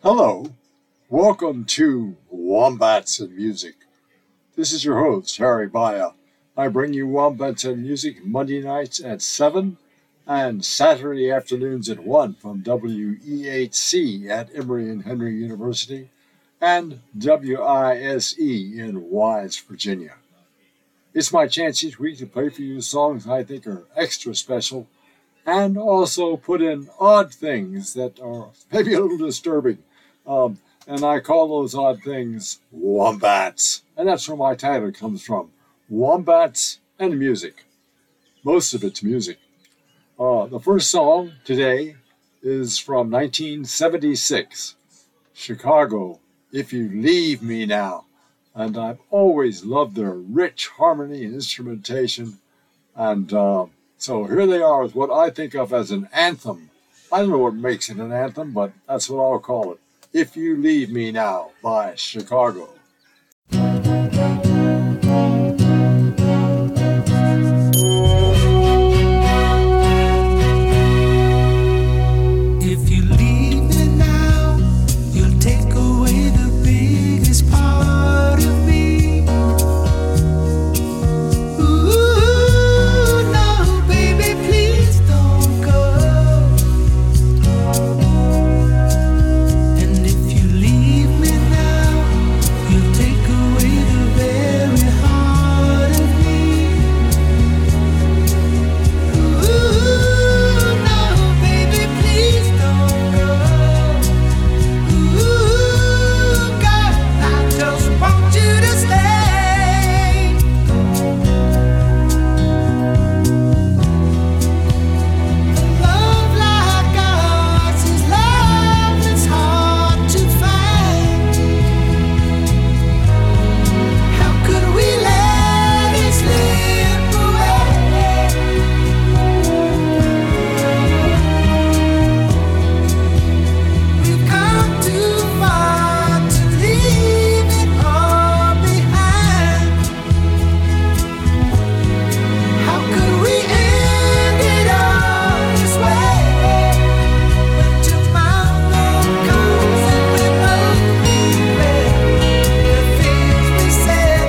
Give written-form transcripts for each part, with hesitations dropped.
Hello, welcome to Wombats and Music. This is your host, Harry Baya. I bring you Wombats and Music Monday nights at 7 and Saturday afternoons at 1 from WEHC at Emory and Henry University and WISE in Wise, Virginia. It's my chance each week to play for you songs I think are extra special and also put in odd things that are maybe a little disturbing. And I call those odd things Wombats. And that's where my title comes from. Wombats and Music. Most of it's music. The first song today is from 1976. Chicago, If You Leave Me Now. And I've always loved their rich harmony and instrumentation. And so here they are with what I think of as an anthem. I don't know what makes it an anthem, but that's what I'll call it. If You Leave Me Now by Chicago. If you leave me now, you'll take away the biggest part of me. Ooh, no, baby, please don't go. And if you leave me now, you'll take away the very heart of me. Ooh, no, baby, please don't go. Ooh, God, I just want you to stay. Love like ours is love that's hard to find. How could we let it slip away? We've come too far to leave it all behind. How could we end it all this way? When tomorrow comes and we both regret the things we said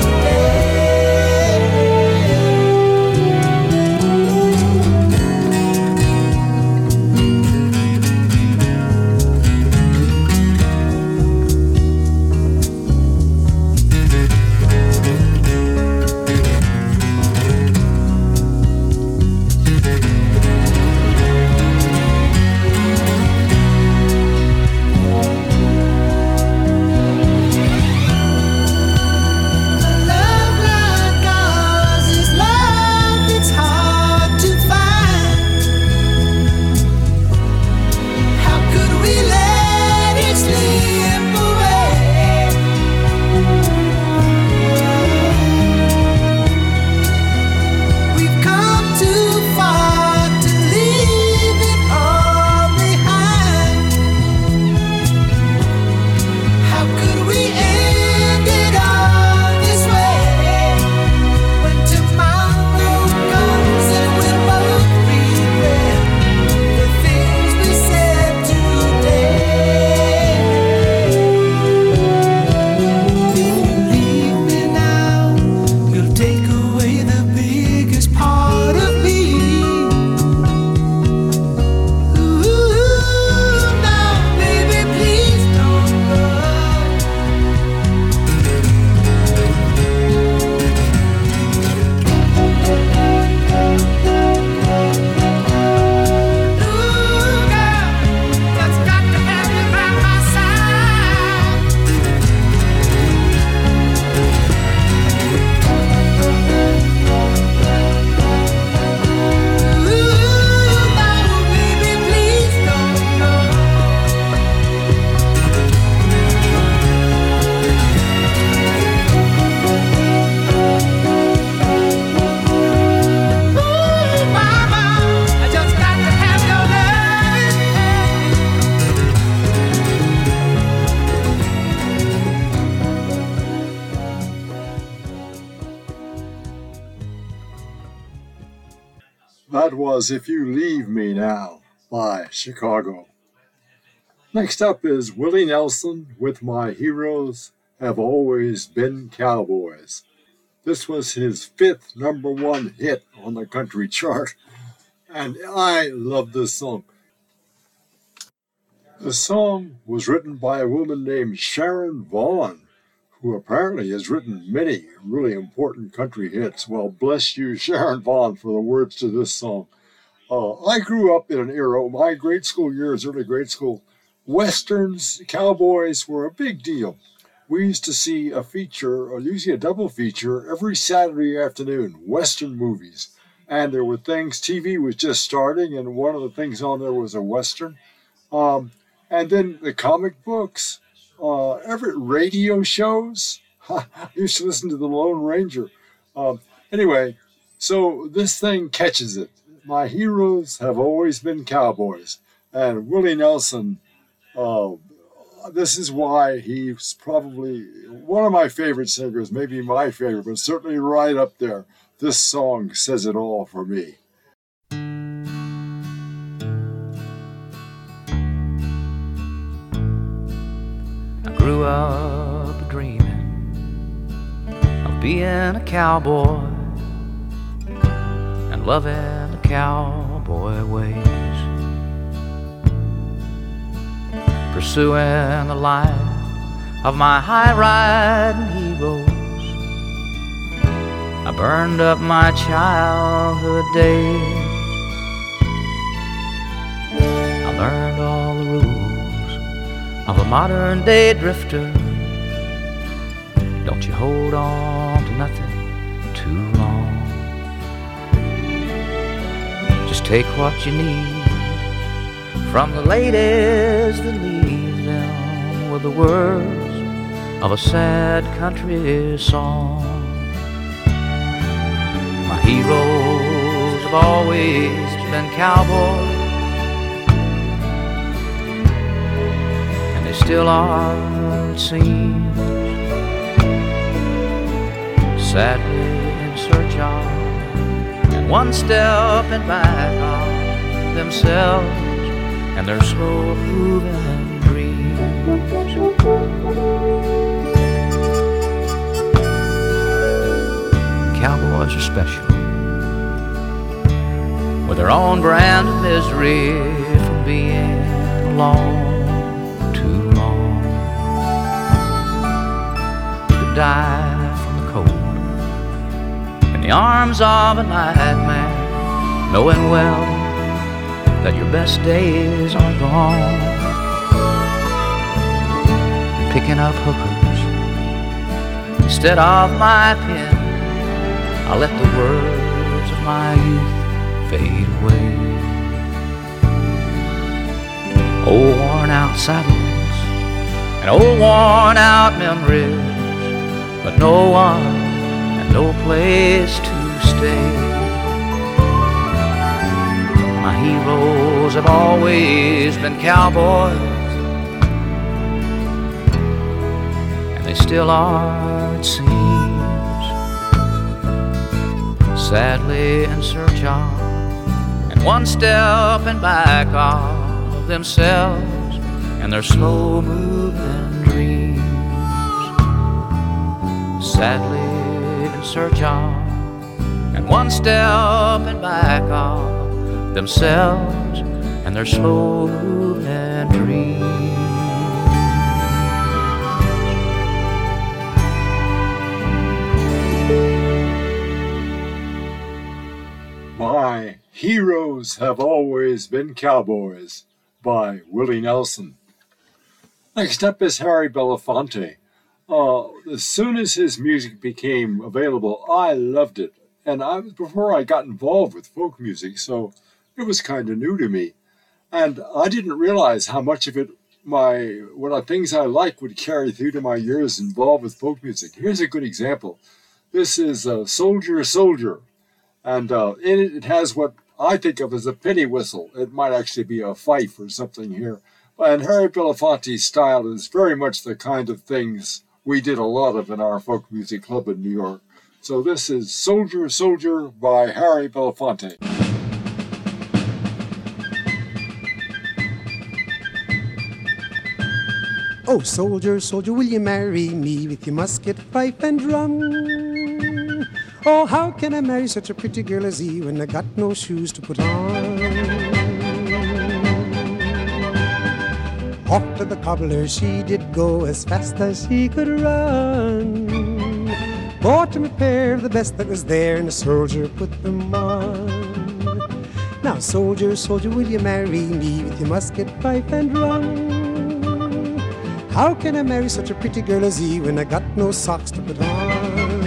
love like ours is love that's hard to find. How could we let it slip away? We've come too far to leave it all behind. How could we end it all this way? When tomorrow comes and we both regret the things we said today. If you leave me now, you'll take away the biggest part of me. Ooh, now, baby, please don't go. Ooh, girl, just got to have you by my side. Ooh, now, baby, please don't go. Ooh, mama, I just got to have your That was If You Leave Me Now by Chicago. Next up is Willie Nelson with My Heroes Have Always Been Cowboys. This was his 5th number 1 hit on the country chart, and I love this song. The song was written by a woman named Sharon Vaughn, who apparently has written many really important country hits. Well, bless you, Sharon Vaughn, for the words to this song. I grew up in an era, my grade school years, early grade school, Westerns, cowboys were a big deal. We used to see a feature, or usually a double feature, every Saturday afternoon, Western movies. And there were things, TV was just starting, and one of the things on there was a Western. And then the comic books, every radio shows. I used to listen to the Lone Ranger. Anyway, so this thing catches it. My heroes have always been cowboys. And Willie Nelson, this is why he's probably one of my favorite singers, maybe my favorite, but certainly right up there. This song says it all for me. I grew up dreaming of being a cowboy and loving the cowboy ways, pursuing the life of my high-riding heroes. I burned up my childhood days. I learned all the rules of a modern-day drifter. Don't you hold on to nothing too long. Just take what you need from the ladies that leave them with the words of a sad country song. My heroes have always been cowboys, and they still are, it seems, sadly in search of, and one step in back of themselves and their slow moving dreams. Cowboys are special, with their own brand of misery from being alone too long. You could die from the cold in the arms of a nightmare, knowing well that your best days are gone. Picking up hookers instead of my pen, I let the words of my youth fade away. Old worn out saddles and old worn out memories, but no one and no place to stay. My heroes have always been cowboys, and they still are, it seems, sadly in search of, and one step in back of themselves and their slow moving dreams. Sadly in search of, and one step in back of themselves and their slow moving dreams. My heroes have always been cowboys by Willie Nelson. Next up is Harry Belafonte. As soon as his music became available, I loved it. And before I got involved with folk music, so it was kind of new to me. And I didn't realize how much of it, things I like would carry through to my years involved with folk music. Here's a good example. This is Soldier, Soldier. And in it has what I think of as a penny whistle. It might actually be a fife or something here. And Harry Belafonte's style is very much the kind of things we did a lot of in our folk music club in New York. So this is Soldier, Soldier by Harry Belafonte. Oh, soldier, soldier, will you marry me with your musket, pipe, and drum? Oh, how can I marry such a pretty girl as thee when I got no shoes to put on? Off to the cobbler she did go as fast as she could run. Bought him a pair of the best that was there, and the soldier put them on. Now, soldier, soldier, will you marry me with your musket, pipe, and rum? How can I marry such a pretty girl as thee when I got no socks to put on?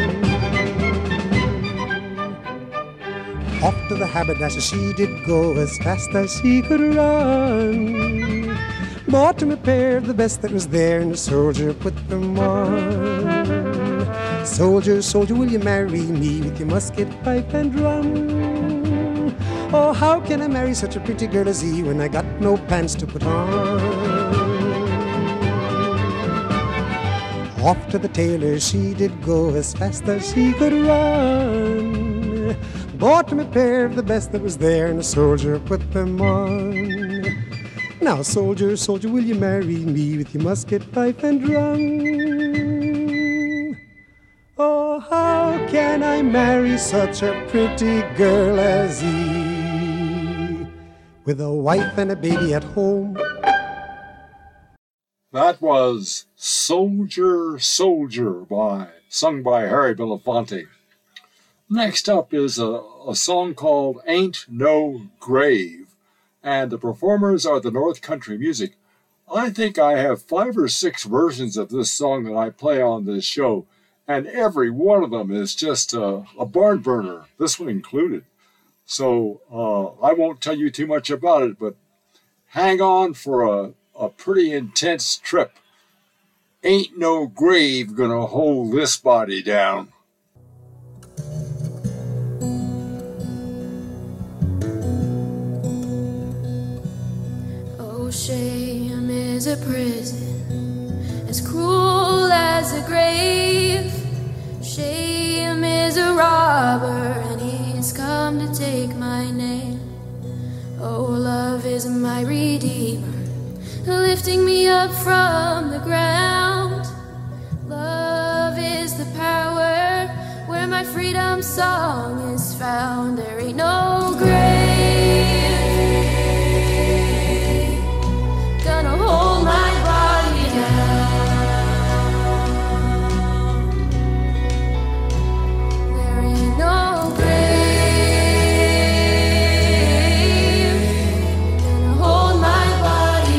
Off to the haberdasher she did go as fast as she could run. Bought him a pair of the best that was there, and the soldier put them on. Soldier, soldier, will you marry me with your musket, pipe, and drum? Oh, how can I marry such a pretty girl as thee when I got no pants to put on? Off to the tailor she did go as fast as she could run. Bought him a pair of the best that was there, and the soldier put them on. Now, soldier, soldier, will you marry me with your musket, pipe, and drum? Oh, how can I marry such a pretty girl as thee, with a wife and a baby at home? That was Soldier, Soldier, sung by Harry Belafonte. Next up is a song called Ain't No Grave, and the performers are the North Country Music. I think I have 5 or 6 versions of this song that I play on this show, and every one of them is just a barn burner, this one included. So I won't tell you too much about it, but hang on for a pretty intense trip. Ain't no grave gonna hold this body down. Oh, shame is a prison as cruel as a grave. Shame is a robber, and he's come to take my name. Oh, love is my redeemer, lifting me up from the ground. Love is the power where my freedom song is found. There ain't no grave gonna hold my body down. There ain't no grave gonna hold my body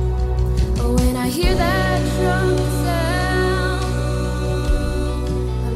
down. Oh, when I hear that drum sound,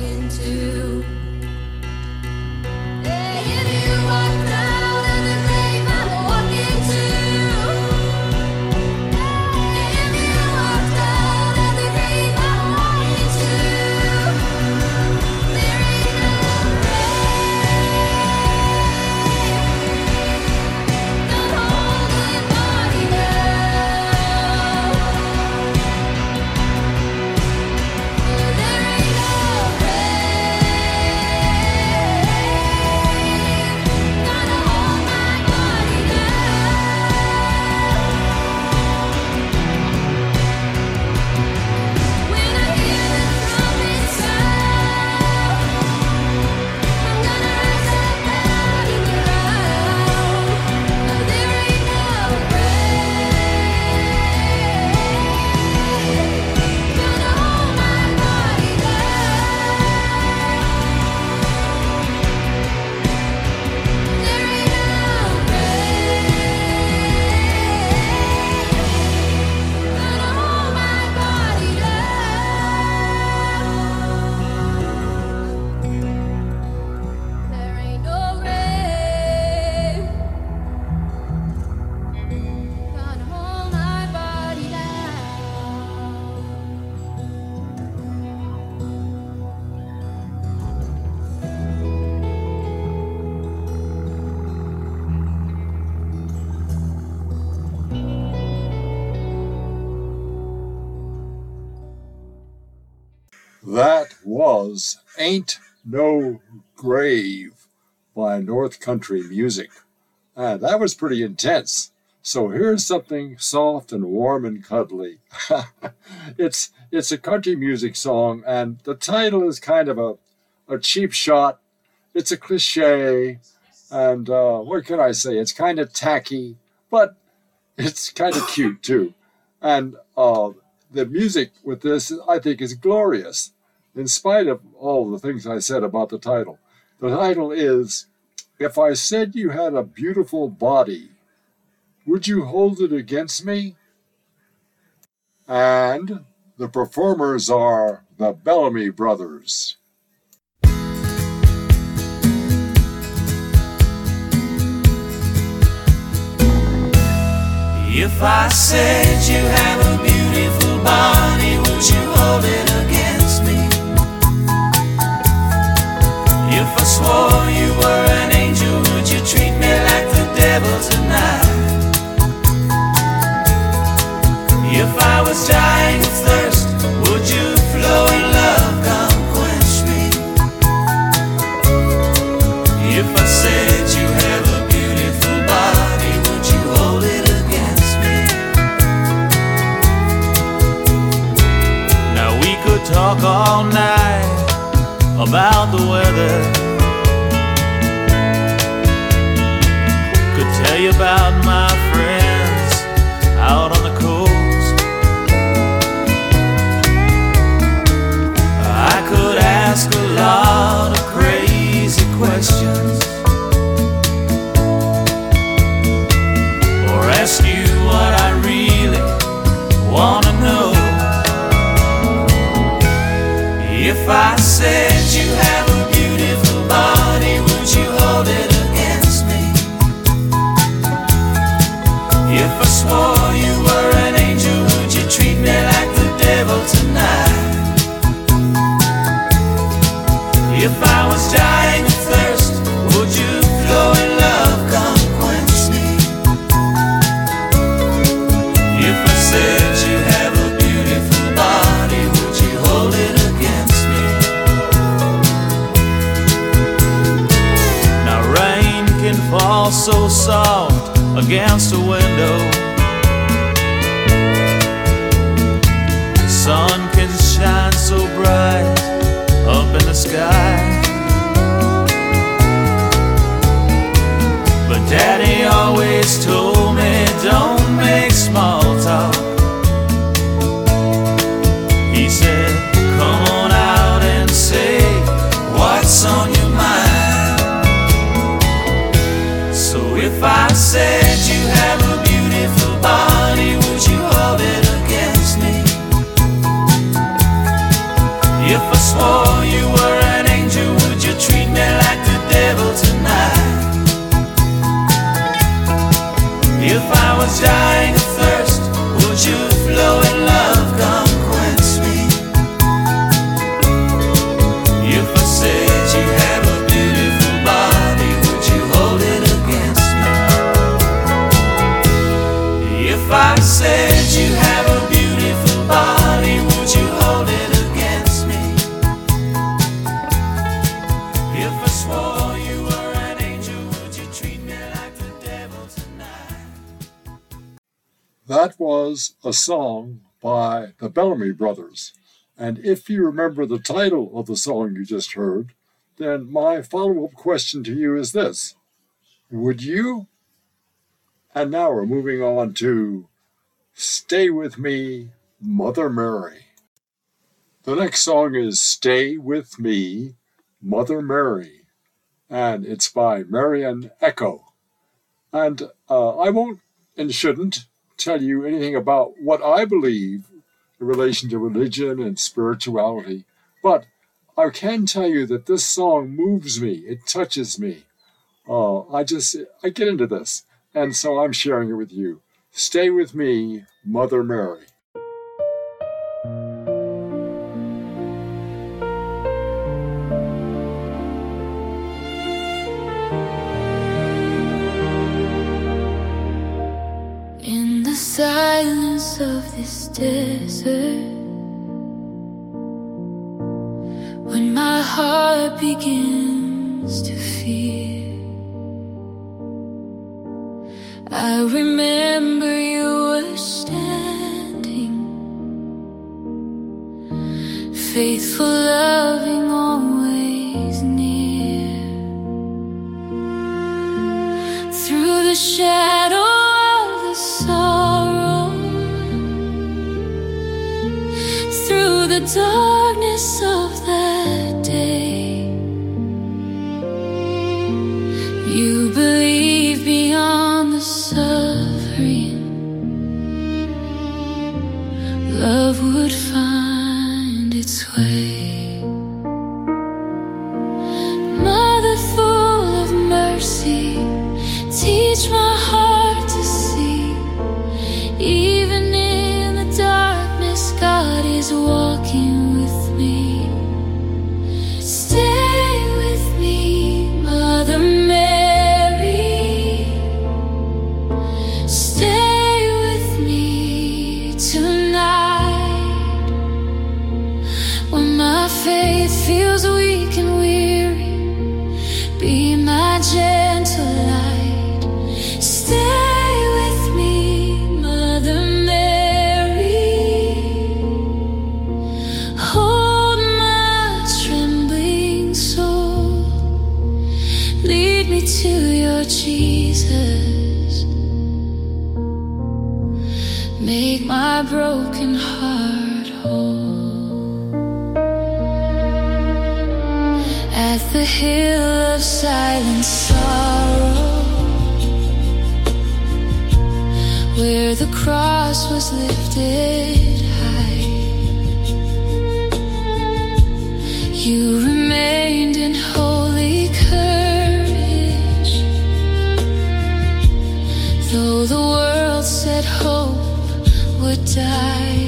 walking to. If you walked out of the grave I'm walking to. If you walked out of the grave I'm walking to. There ain't no grave gonna hold my body down. There ain't no grave gonna hold my body down. When I hear the trumpet sound, I'm gonna rise up out of the ground. There ain't no grave gonna hold my body down. There ain't no grave gonna hold my body down. There ain't no grave gonna hold my body That was Ain't No Grave by North Country Music. And that was pretty intense. So here's something soft and warm and cuddly. It's a country music song, and the title is kind of a cheap shot. It's a cliche, and what can I say? It's kind of tacky, but it's kind of cute too. And the music with this, I think, is glorious, in spite of all the things I said about the title. The title is, If I Said You Had a Beautiful Body, Would You Hold It Against Me? And the performers are the Bellamy Brothers. If I said you have a beautiful body, would you hold it against me? If I swore you were an angel, would you treat me like the devil tonight? If I was dying of thirst, would you flow in love, come quench me? If I said you have a beautiful body, would you hold it against me? Now we could talk all night about the weather, could tell you about my friends out on the coast. I could ask a lot of crazy questions, or ask you what I really want to know. If I said you have a beautiful body, would you hold it against me? If I swore you were an angel, would you treat me like the devil tonight? If I was dying of thirst, would you flow in love, come quench me? If I said you have a beautiful body, would you hold it against me? Now rain can fall so soft against a window, sun can shine so bright up in the sky, but Daddy always told me don't make small talk. He said come on out and say what's on your mind. So if I said you have a that was a song by the Bellamy Brothers. And if you remember the title of the song you just heard, then my follow-up question to you is this. Would you? And now we're moving on to Stay With Me, Mother Mary. The next song is Stay With Me, Mother Mary, and it's by Marian Echo. And I won't and shouldn't tell you anything about what I believe in relation to religion and spirituality, but I can tell you that this song moves me. It touches me. I get into this, and so I'm sharing it with you. Stay With Me, Mother Mary. In the silence of this desert, when my heart begins to fear, I remember you were standing, faithful, loving, always near. Through the shadow of the sorrow, through the darkness of that day, you believe beyond the suffering, love would find its way. Mother full of mercy, teach my heart to see, even in the darkness, God is walking with me. Stay with me, Mother Mary. Stay with me tonight. When my faith feels weak and weary, be my gentle light. Stay with me, Mother Mary. Hold my trembling soul, lead me to your Jesus. Make my broken heart whole. At the hill of silent sorrow, where the cross was lifted high, you remained in holy courage. Though the world said hope would die,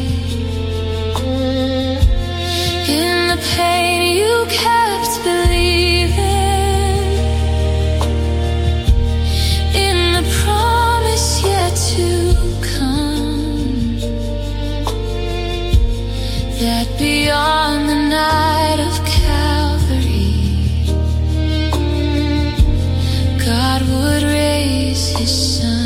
in the pain you kept believing, in the promise yet to come, that beyond the night of Calvary, God would raise his son.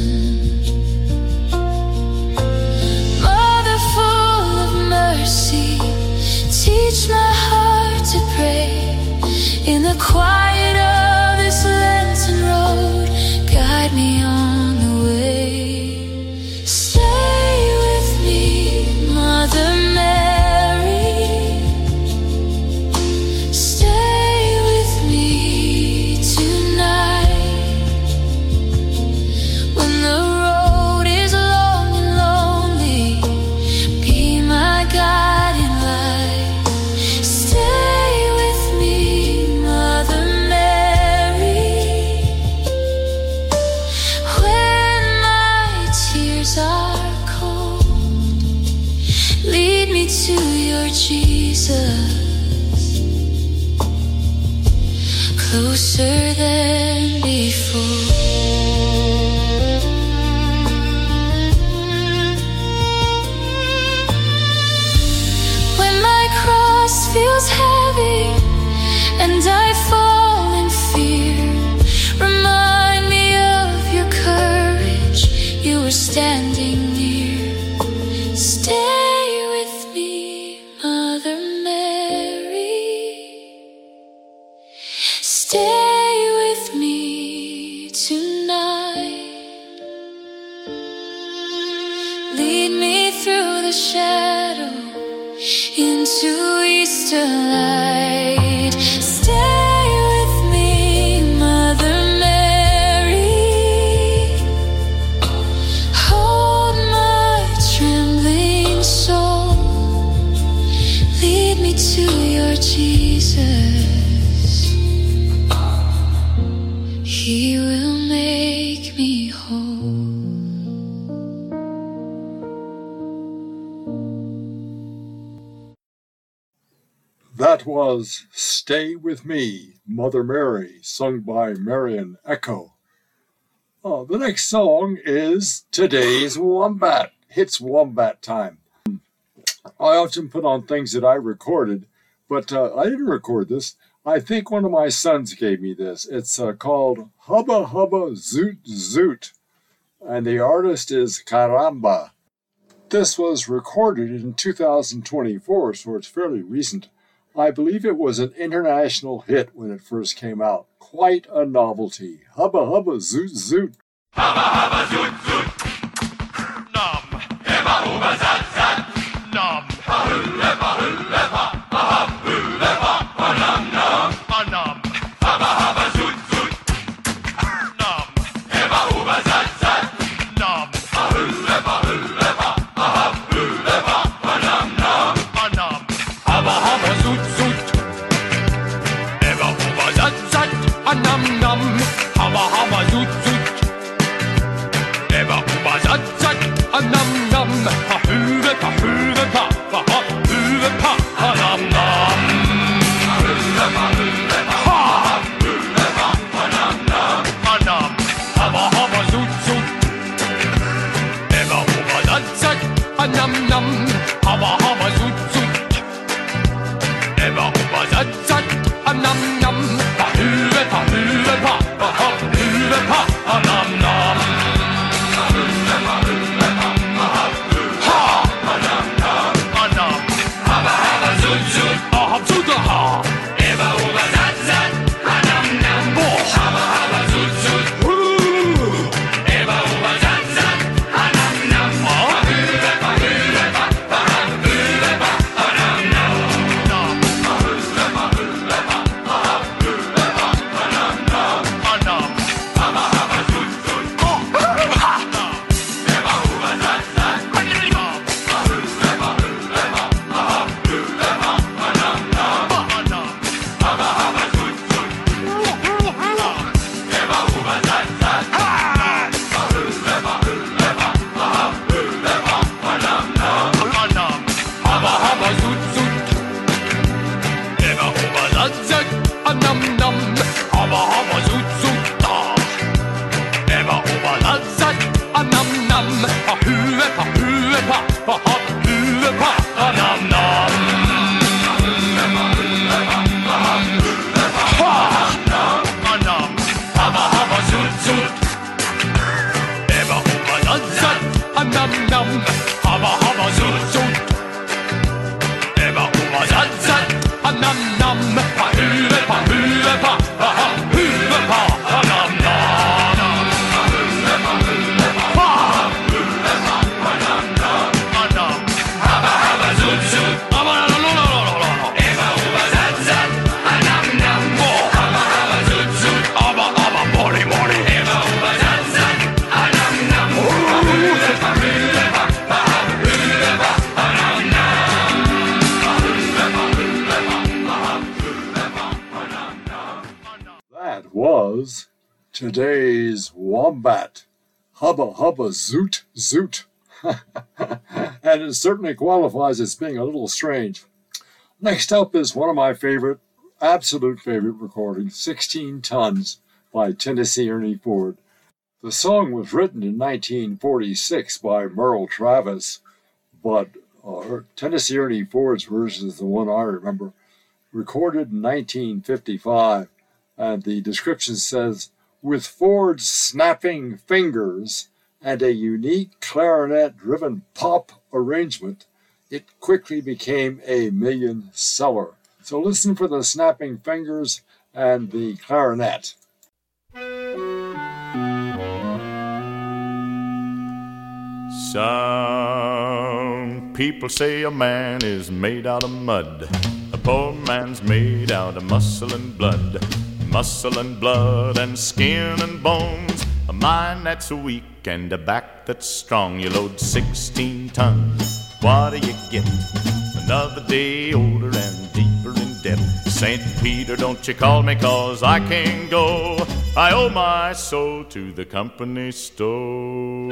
Mother full of mercy, teach my heart to pray. In the quiet of this Lenten road, guide me on the way. Stay with me, Mother Mary. Stay with me tonight. When the road is long and lonely, be my guiding light. Stay with me, Mother Mary. When my tears are cold, lead me to your Jesus, closer than before. When my cross feels heavy and I fall in fear, remind me of your courage. You were standing near. to Easter light. Stay with me, Mother Mary. Hold my trembling soul. Lead me to your Jesus. He will make me whole. That was Stay With Me, Mother Mary, sung by Marian Echo. The next song is Today's Wombat. It's Wombat time. I often put on things that I recorded, but I didn't record this. I think one of my sons gave me this. It's called Hubba Hubba Zoot Zoot, and the artist is Caramba. This was recorded in 2024, so it's fairly recent. I believe it was an international hit when it first came out. Quite a novelty. Hubba Hubba Zoot Zoot. Hubba hubba zoot zoot, nom. Hubba hubba zat zat, nom. Hahoo hubba hoo hubba, hahoo hubba, nom nom, nom. Hubba hubba zoot zoot, nom. Hubba hubba zat zat, nom. Hahoo hubba hoo hubba, hahoo hubba, nom nom, nom. Hubba hubba zoot zoot, hubba hubba zat zat, nom nom. Hubba hubba zoot zoot. Eba uba zat zat, a num num, ha huve pa, ha huve pa, ha num num. Ha huve pa, ha huve pa, ha num num, ha num. Hubba hubba zoot zoot. Eba uba zat zat, a num num, hubba hubba zoot zoot. Eba uba zat zat, a num num, ha huve pa, ha huve pa, ha num num. Was Today's Wombat. Hubba Hubba Zoot Zoot. And it certainly qualifies as being a little strange. Next up is one of my absolute favorite recordings, 16 Tons by Tennessee Ernie Ford. The song was written in 1946 by Merle Travis, but Tennessee Ernie Ford's version is the one I remember. Recorded in 1955. And the description says, with Ford's snapping fingers and a unique clarinet-driven pop arrangement, it quickly became a million seller. So listen for the snapping fingers and the clarinet. Some people say a man is made out of mud. A poor man's made out of muscle and blood. Muscle and blood and skin and bones. A mind that's weak and a back that's strong. You load 16 tons. What do you get? Another day older and deeper in debt. St. Peter, don't you call me, 'cause I can't go. I owe my soul to the company store.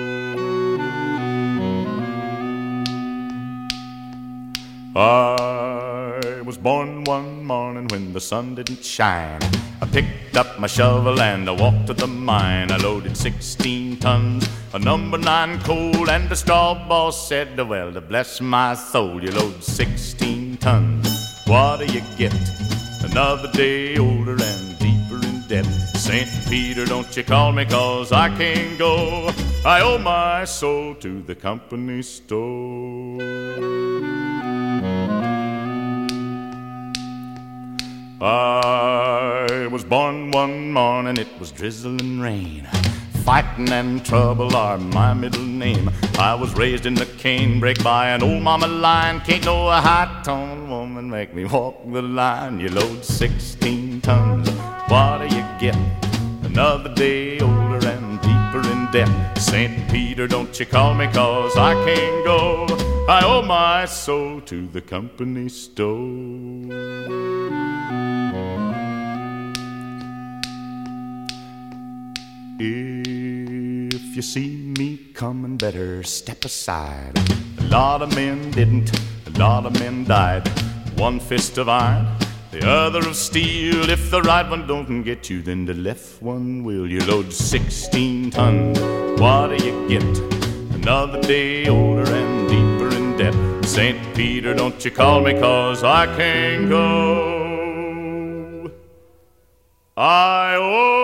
I was born one morning when the sun didn't shine. I picked up my shovel and I walked to the mine. I loaded 16 tons of number 9 coal, and the straw boss said, well, to bless my soul, you load 16 tons. What do you get? Another day older and deeper in debt. St. Peter, don't you call me, 'cause I can't go. I owe my soul to the company store. I was born one morning, it was drizzling rain. Fighting and trouble are my middle name. I was raised in the canebrake by an old mama lion. Can't no high-toned woman make me walk the line. You load 16 tons, what do you get? Another day older and deeper in debt. St. Peter, don't you call me, 'cause I can't go. I owe my soul to the company store. If you see me coming, better step aside. A lot of men didn't, a lot of men died. One fist of iron, the other of steel. If the right one don't get you, then the left one will. You load 16 tons, what do you get? Another day older and deeper in debt. St. Peter, don't you call me, 'cause I can't go. I owe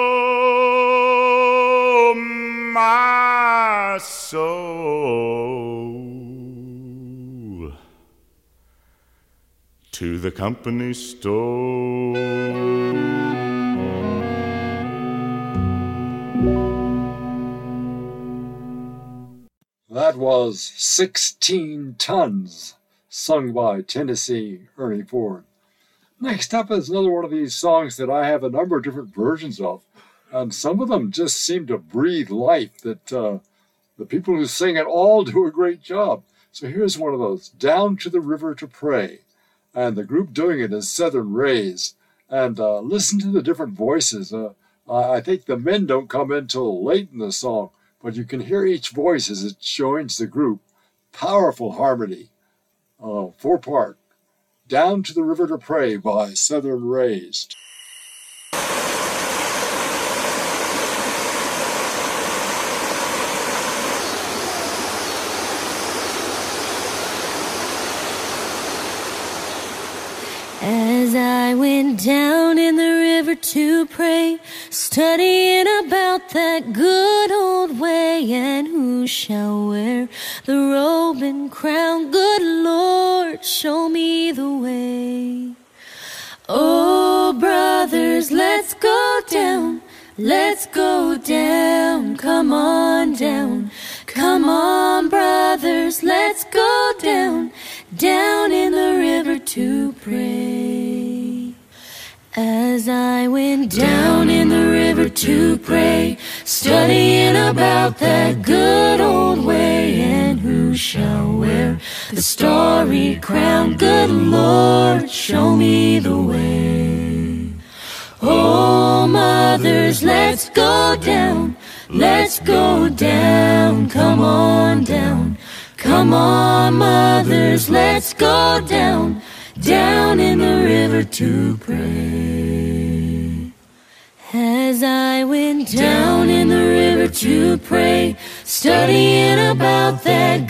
my soul to the company store. That was 16 Tons, sung by Tennessee Ernie Ford. Next up is another one of these songs that I have a number of different versions of. And some of them just seem to breathe life, that the people who sing it all do a great job. So here's one of those, Down to the River to Pray. And the group doing it is Southern Rays. And listen to the different voices. I think the men don't come in till late in the song, but you can hear each voice as it joins the group. Powerful harmony. 4-part. Down to the River to Pray by Southern Rays. As I went down in the river to pray, studying about that good old way, and who shall wear the robe and crown? Good Lord, show me the way. Oh, brothers, let's go down, let's go down, come on down. Come on, brothers, let's go down, down in the river to pray. As I went down in the river to pray, studying about that good old way, and who shall wear the starry crown? Good Lord, show me the way. Oh, mothers, let's go down, let's go down, come on down. Come on, mothers, let's go down, down in the river to pray. As I went down in the river to pray, studying about that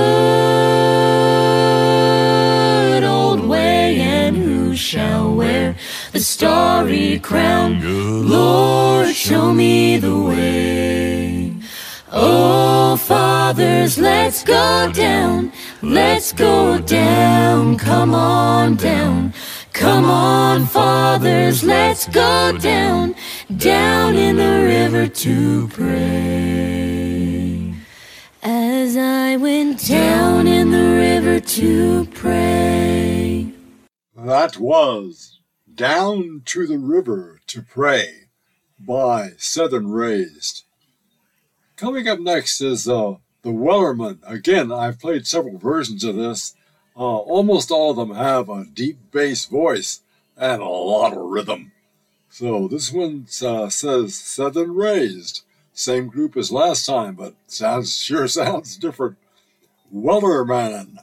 good old way, and who shall wear the starry crown? Lord, show me the way. Oh, fathers, let's go down, let's go down, come on down. Come on, fathers, let's go down, down in the river to pray. As as I went down in the river to pray. That was Down to the River to Pray by Southern Raised. Coming up next is The Wellerman. Again, I've played several versions of this. Almost all of them have a deep bass voice and a lot of rhythm. So this one says Southern Raised. Same group as last time, but sure sounds different. Wellerman.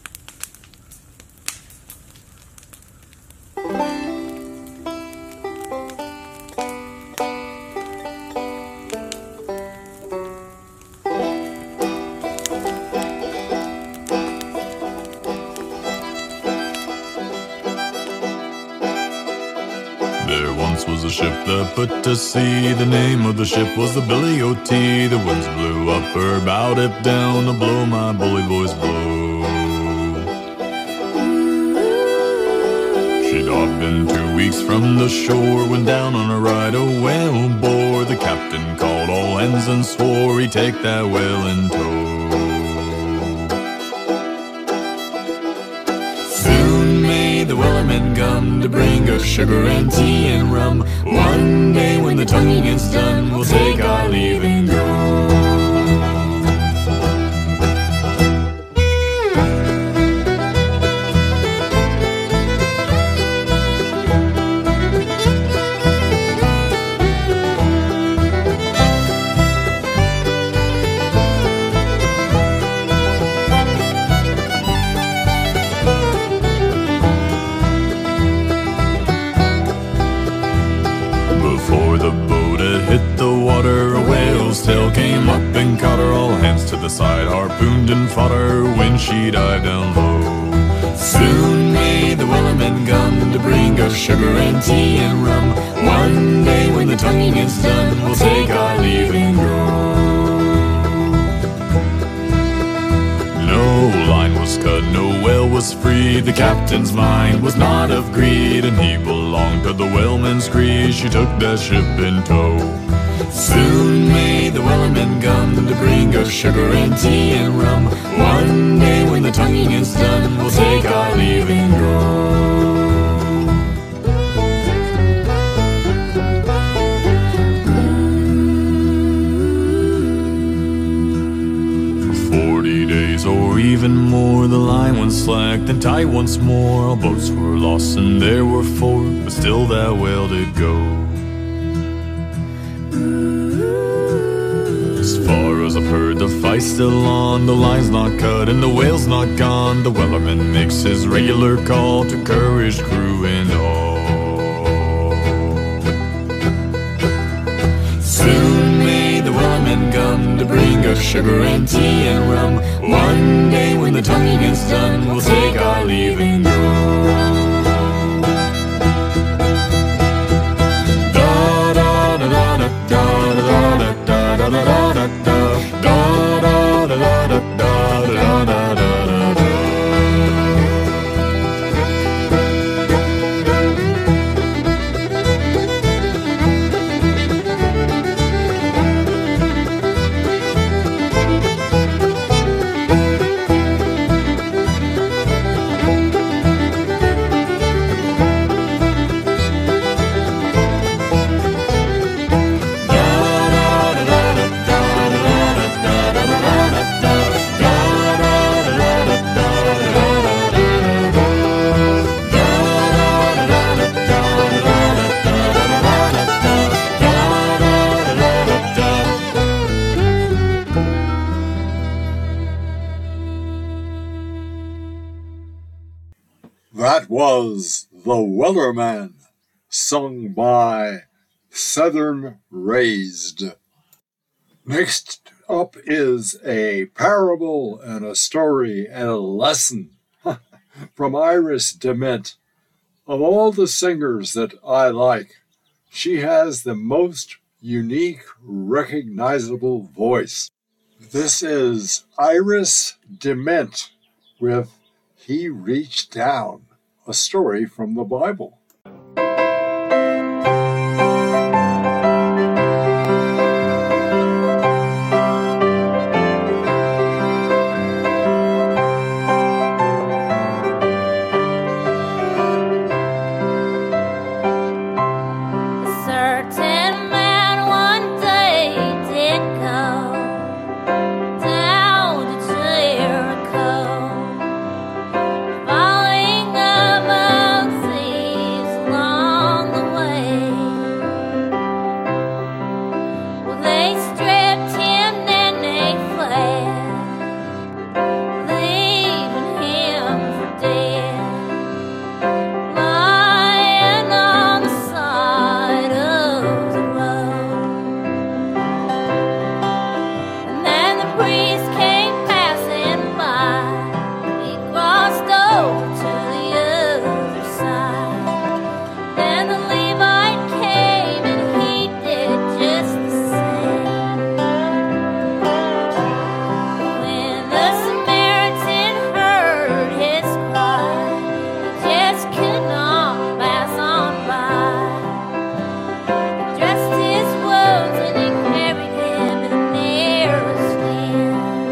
There once was a ship that put to sea. The name of the ship was the Billy O.T. The winds blew up her bow, it down to blow my bully boys blow. She'd not been 2 weeks from the shore when down on a ride a whale bore. The captain called all hands and swore he'd take that whale in tow. Soon may the Wellerman come to bring us sugar and tea and rum. One day when the tonguing is done, we'll take our leave and go. Tail came up and caught her, all hands to the side, harpooned and fought her when she dived down low. Soon may the Wellerman come to bring us sugar and tea and rum. One day when the tonguing is done, we'll take our leave and go. No line was cut, no whale was free. The captain's mind was not of greed, and he belonged to the whaleman's creed. She took that ship in tow. Soon may the Wellerman come to bring us sugar and tea and rum. One day when the tonguing is done, we'll take our leave and go. For 40 days or even more, the line went slack, then tight once more. All boats were lost and there were 4, but still that whale did go. As far as I've heard, the fight's still on. The line's not cut and the whale's not gone. The Wellerman makes his regular call to courage, crew, and all. Soon may the Wellerman come to bring us sugar and tea and rum. One day when the tonguing is done, we'll take our leave and go. That was The Wellerman, sung by Southern Raised. Next up is a parable and a story and a lesson from Iris DeMent. Of all the singers that I like, she has the most unique, recognizable voice. This is Iris DeMent with He Reached Down, a story from the Bible. over to the other side. Then the Levite came and he did just the same. When the Samaritan heard his cry, he just could not pass on by. Dressed his wounds and he carried him to the nearest inn.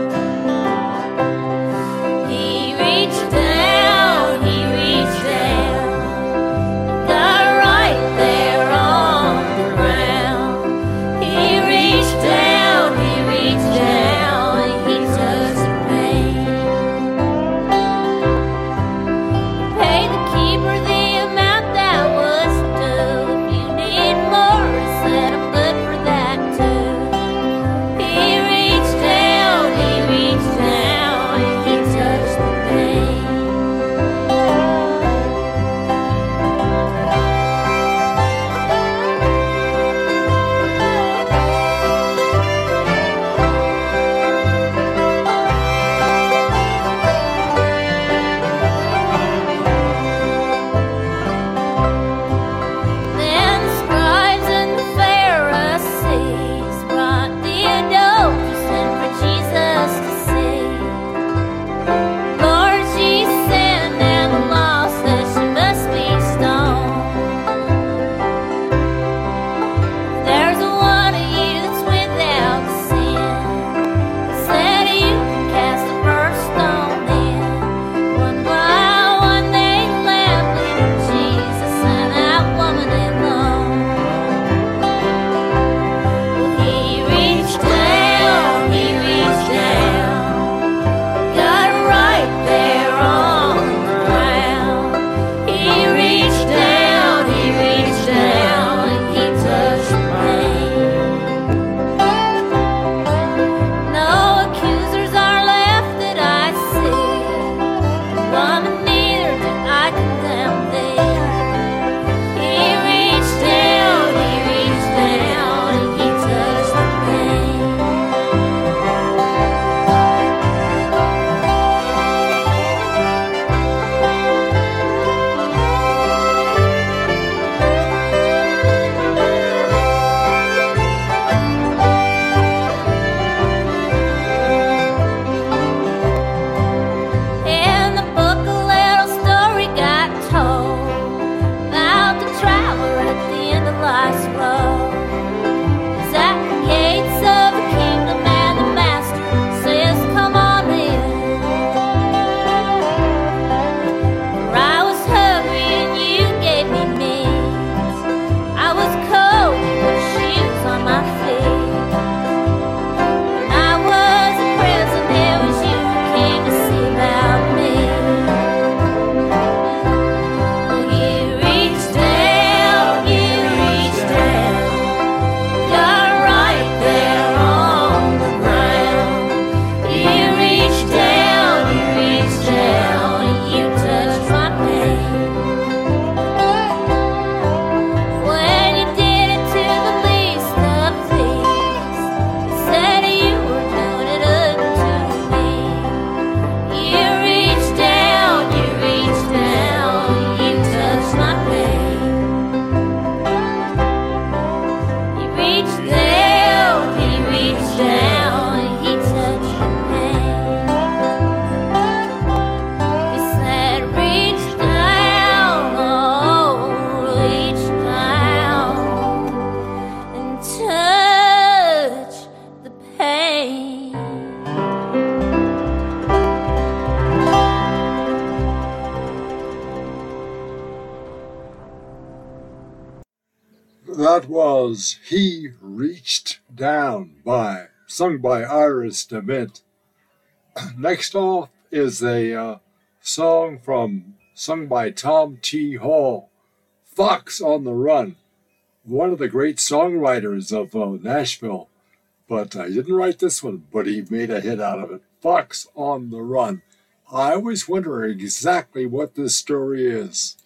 He reached down, got right there on the ground. He reached down, and he touched the pain. Paid the keeper the amount that was due. If you need more, he said, I'm good for that too. He reached down, and he touched the pain. Then the scribes and the Pharisees brought the adulteress in for Jesus to see. Lord, she sinned and the law says she must be stoned. There's one of you that's without sin. Said you can cast the first stone then. One by one they left, leaving Jesus and that woman alone. He reached down, got right there on the ground. He reached down, and he touched the pain. No accusers are left that I see. Woman, neither do I condemn thee. He reached down, and he touched the pain. In the book, a little story got told about the traveler at the end of life's road. He's at the gates of the kingdom, and the master says, "Come on in." For I was hungry and you gave me meat. I was cold and put shoes on my feet. When I was in prison, it was you who came to see about me. You reached down, got right there on the ground. You reached down, and you touched my pain. When you did it to the least of these, you said you were doing it unto me. You reached down, you touched my pain. You reached down, and he touched the pain. He said, reach down, oh, reach down and touch the pain. That was He Reached Down sung by Iris DeMint. Next off is a song sung by Tom T. Hall, Fox on the Run, one of the great songwriters of Nashville. But he didn't write this one, but he made a hit out of it. Fox on the Run. I always wonder exactly what this story is.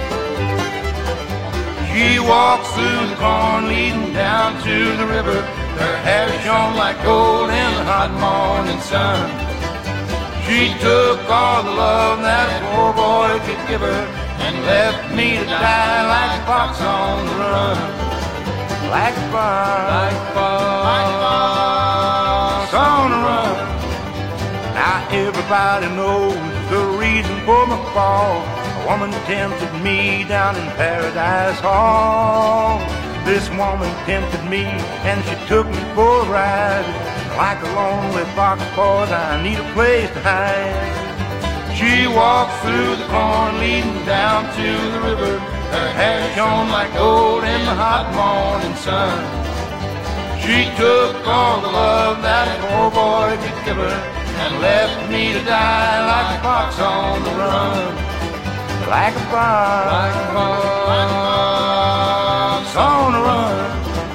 She walks through the corn leading down to the river. shone like gold in the hot morning sun. She took all the love that a poor boy could give her and left me to die like a fox on the run. Like a fox on the run. Now everybody knows the reason for my fall. A woman tempted me down in Paradise Hall. This woman tempted me and she took me for a ride. Like a lonely fox, boys, I need a place to hide. She walked through the corn leading down to the river. Her hair shone like gold in the hot morning sun. She took all the love that a poor boy could give her and left me to die like a fox on the run. Like a fox on the run.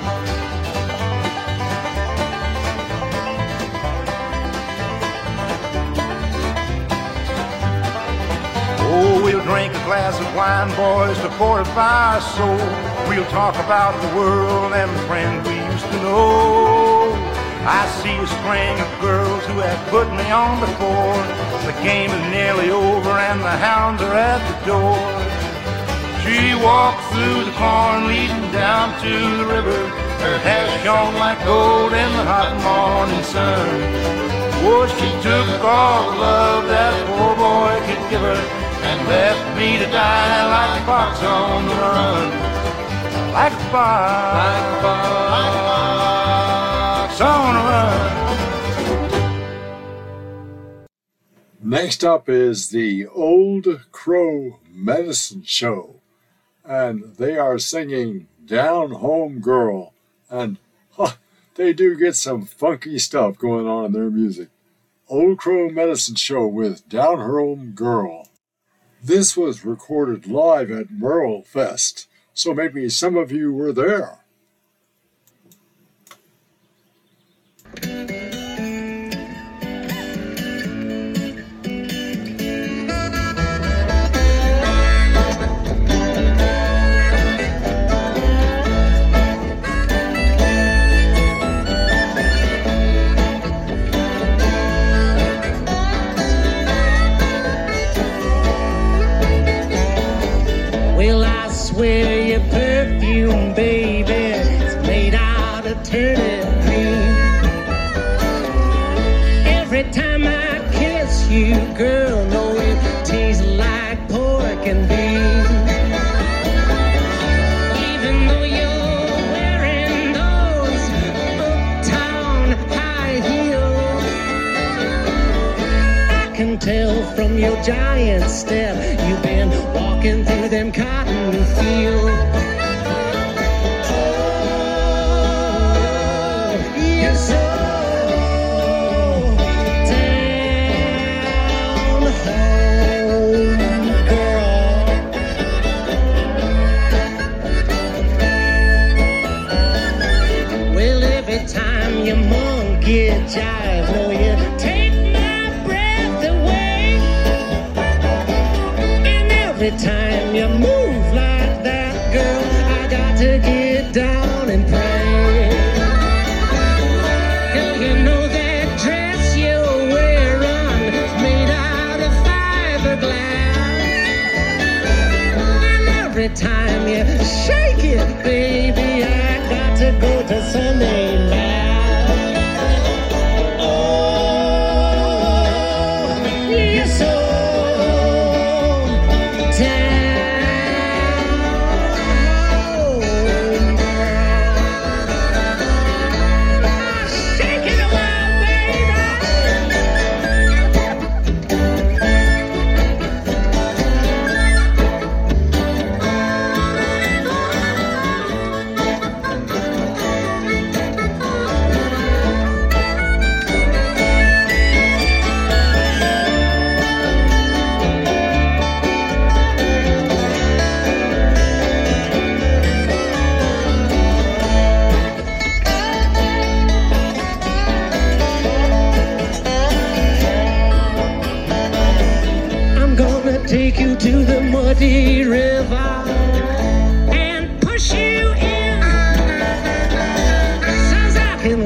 Oh, we'll drink a glass of wine, boys, to fortify our soul. We'll talk about the world and the friends we used to know. I see a string of girls who have put me on before. The game is nearly over and the hounds are at the door. She walked through the corn leading down to the river. Her hair shone like gold in the hot morning sun. Oh, she took all the love that a poor boy could give her and left me to die like a fox on the run. Like a fox on the run. Next up is the Old Crow Medicine Show, and they are singing Down Home Girl, and they do get some funky stuff going on in their music. Old Crow Medicine Show with Down Home Girl. This was recorded live at Merle Fest, so maybe some of you were there. Well, I swear your perfume, baby, is made out of turnip green. Every time I kiss you, girl, know it tastes like pork and beans. Even though you're wearing those uptown high heels, I can tell from your giant step you've been walking through them cotton fields. Oh, you're so down home, girl. Well, every time you monkey jive, know you take my breath away. And every time you move like that, girl, I got to get down and pray. Girl, you know that dress you're wearing is made out of fiberglass. And every time you shake it, baby, I got to go to Sunday Mass. Oh,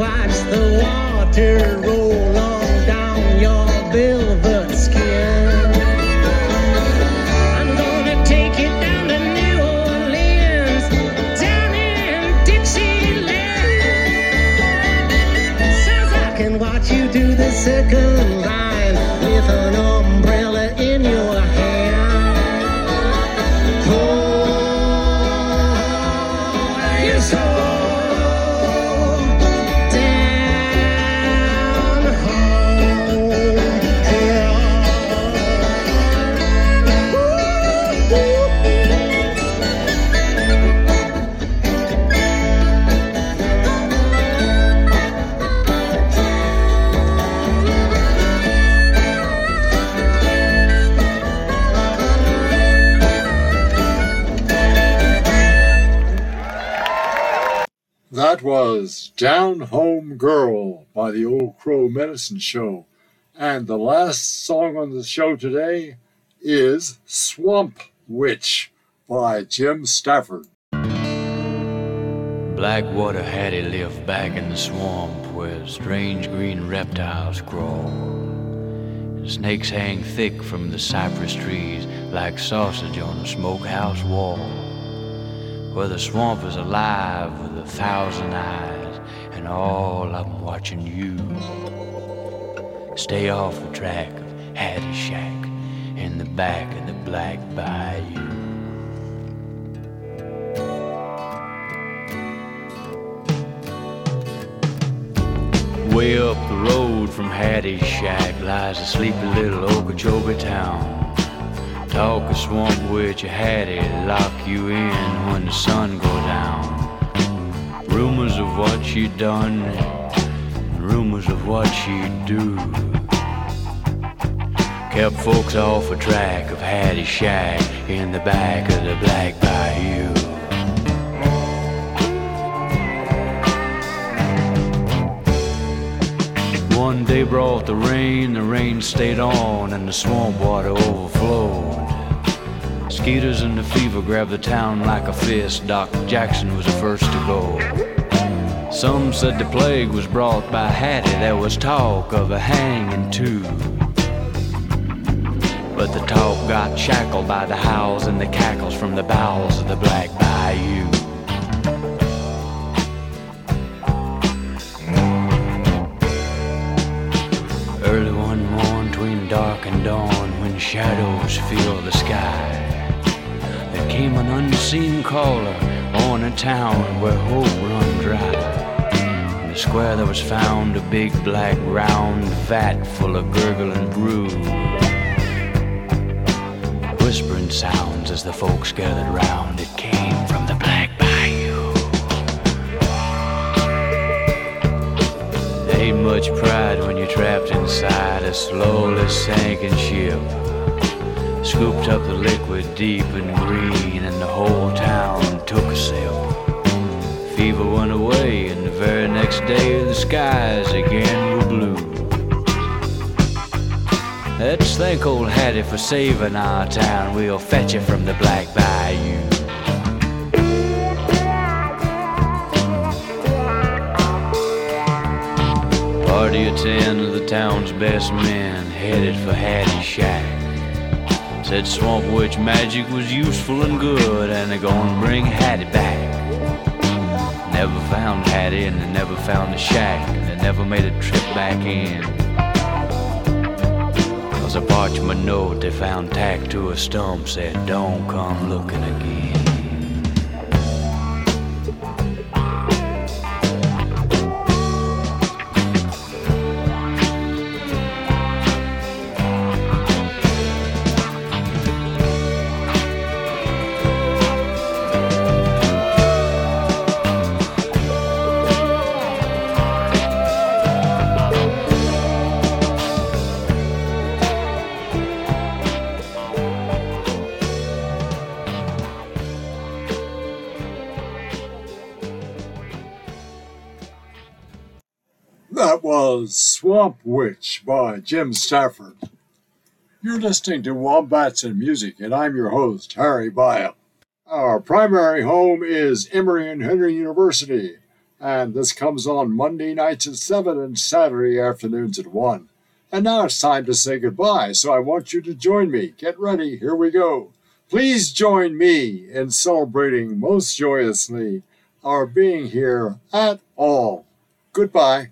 watch the water roll on down your velvet skin. I'm gonna take you down to New Orleans, down in Dixieland. Sounds I can watch you do the second line with an umbrella in your hand. Oh, you're so down home here. That was Down Home Girl by the Old Crow Medicine Show. And the last song on the show today is Swamp Witch by Jim Stafford. Blackwater Hattie lived back in the swamp where strange green reptiles crawl. And snakes hang thick from the cypress trees like sausage on a smokehouse wall. Where the swamp is alive with 1,000 eyes, and all of them watching you. Stay off the track of Hattie Shack in the back of the Black Bayou. Way up the road from Hattie's shack lies a sleepy little Okeechobee town. Talk a swamp witch, a Hattie lock you in when the sun go down. Rumors of what she'd done, and rumors of what she'd do, kept folks off a track of Hattie's shack in the back of the Black Bayou. One day brought the rain stayed on, and the swamp water overflowed. Mosquitoes and the fever grabbed the town like a fist. Doc Jackson was the first to go. Some said the plague was brought by Hattie. There was talk of a hanging too. But the talk got shackled by the howls and the cackles from the bowels of the Black Bayou. Early one morn, between dark and dawn, when shadows fill the sky, there came an unseen caller on a town where hope run dry. In the square there was found a big black round vat full of gurgling brew. Whispering sounds as the folks gathered round. It came from the Black Bayou. There ain't much pride when you're trapped inside a slowly sinking ship. Scooped up the liquid deep and green, and the whole town took a sip. Fever went away, and the very next day the skies again were blue. Let's thank old Hattie for saving our town. We'll fetch you from the Black Bayou. Party of 10 of the town's best men headed for Hattie's shack. Said Swamp Witch magic was useful and good, and they're gonna bring Hattie back. Never found Hattie, and they never found the shack, and they never made a trip back in. Was a parchment note they found tacked to a stump said, "Don't come looking again." That was Swamp Witch by Jim Stafford. You're listening to Wombats and Music, and I'm your host, Harry Baya. Our primary home is Emory and Henry University, And this comes on Monday nights at 7 and Saturday afternoons at 1. And now it's time to say goodbye, so I want you to join me. Get ready, here we go. Please join me in celebrating most joyously our being here at all. Goodbye.